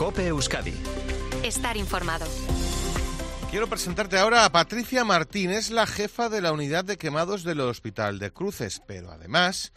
COPE Euskadi. Estar informado. Quiero presentarte ahora a Patricia Martín, es la jefa de la unidad de quemados del Hospital de Cruces, pero además,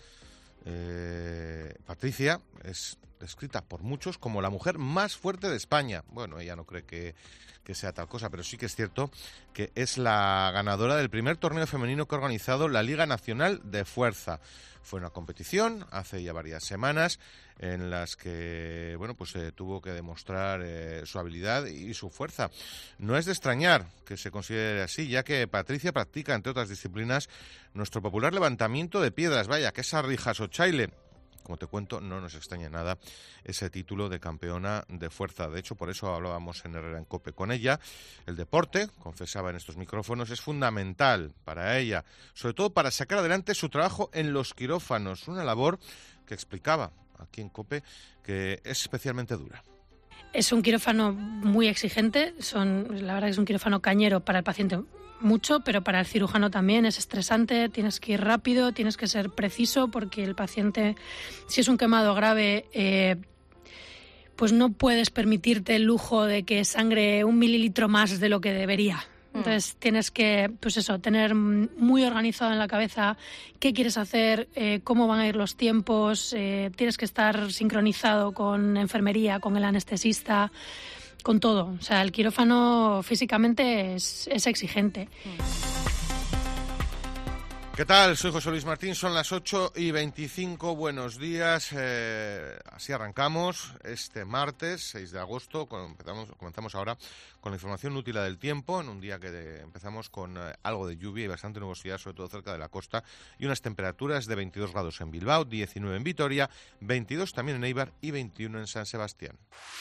Patricia es descrita por muchos como la mujer más fuerte de España. Bueno, ella no cree que sea tal cosa, pero sí que es cierto que es la ganadora del primer torneo femenino que ha organizado la Liga Nacional de Fuerza. Fue una competición hace ya varias semanas en las que tuvo que demostrar su habilidad y su fuerza. No es de extrañar que se considere así, ya que Patricia practica, entre otras disciplinas, nuestro popular levantamiento de piedras, vaya, que es Arrijasochaile. Como te cuento, no nos extraña nada ese título de campeona de fuerza. De hecho, por eso hablábamos en Herrera en COPE con ella. El deporte, confesaba en estos micrófonos, es fundamental para ella, sobre todo para sacar adelante su trabajo en los quirófanos, una labor que explicaba aquí en COPE que es especialmente dura. Es un quirófano muy exigente, la verdad que es un quirófano cañero para el paciente mucho, pero para el cirujano también es estresante, tienes que ir rápido, tienes que ser preciso porque el paciente, si es un quemado grave, pues no puedes permitirte el lujo de que sangre 1 mililitro más de lo que debería. Entonces tienes que, tener muy organizado en la cabeza qué quieres hacer, cómo van a ir los tiempos, tienes que estar sincronizado con enfermería, con el anestesista, con todo. O sea, el quirófano físicamente es exigente. ¿Qué tal? Soy José Luis Martín, son las 8:25, buenos días. Así arrancamos este martes, 6 de agosto, comenzamos ahora con la información útil del tiempo, en un día que empezamos con algo de lluvia y bastante nubosidad, sobre todo cerca de la costa, y unas temperaturas de 22 grados en Bilbao, 19 en Vitoria, 22 también en Eibar y 21 en San Sebastián.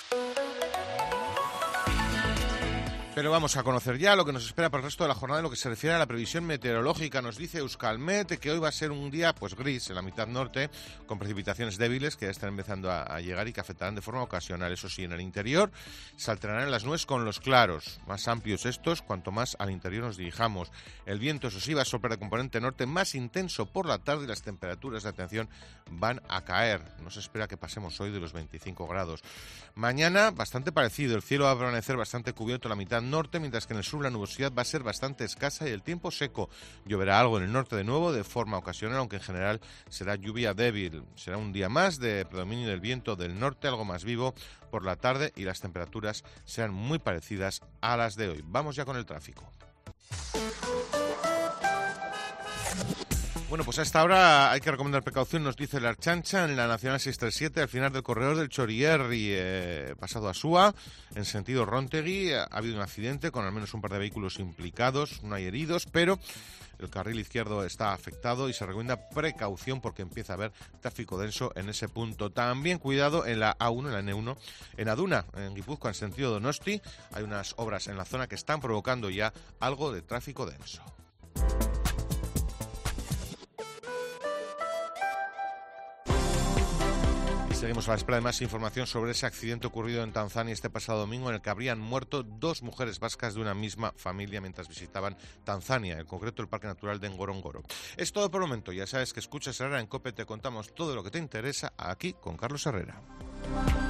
Pero vamos a conocer ya lo que nos espera para el resto de la jornada en lo que se refiere a la previsión meteorológica. Nos dice Euskalmet que hoy va a ser un día gris en la mitad norte, con precipitaciones débiles que ya están empezando a llegar y que afectarán de forma ocasional. Eso sí, en el interior se alternarán las nubes con los claros, más amplios estos cuanto más al interior nos dirijamos. El viento, eso sí, va a soplar de componente norte más intenso por la tarde y las temperaturas de atención van a caer. No se espera que pasemos hoy de los 25 grados. Mañana, bastante parecido. El cielo va a permanecer bastante cubierto en la mitad norte, mientras que en el sur la nubosidad va a ser bastante escasa y el tiempo seco. Lloverá algo en el norte de nuevo de forma ocasional, aunque en general será lluvia débil. Será un día más de predominio del viento del norte, algo más vivo por la tarde, y las temperaturas serán muy parecidas a las de hoy. Vamos ya con el tráfico. Bueno, pues a esta hora hay que recomendar precaución, nos dice la Archancha, en la Nacional 637, al final del corredor del Chorierri, pasado a Súa, en sentido Rontegui. Ha habido un accidente con al menos un par de vehículos implicados, no hay heridos, pero el carril izquierdo está afectado y se recomienda precaución porque empieza a haber tráfico denso en ese punto. También cuidado en la A1, en la N1, en Aduna, en Guipúzcoa, en sentido Donosti. Hay unas obras en la zona que están provocando ya algo de tráfico denso. Seguimos a la espera de más información sobre ese accidente ocurrido en Tanzania este pasado domingo, en el que habrían muerto 2 mujeres vascas de una misma familia mientras visitaban Tanzania, en concreto el Parque Natural de Ngorongoro. Es todo por el momento. Ya sabes que escuchas Herrera en COPE, te contamos todo lo que te interesa aquí con Carlos Herrera.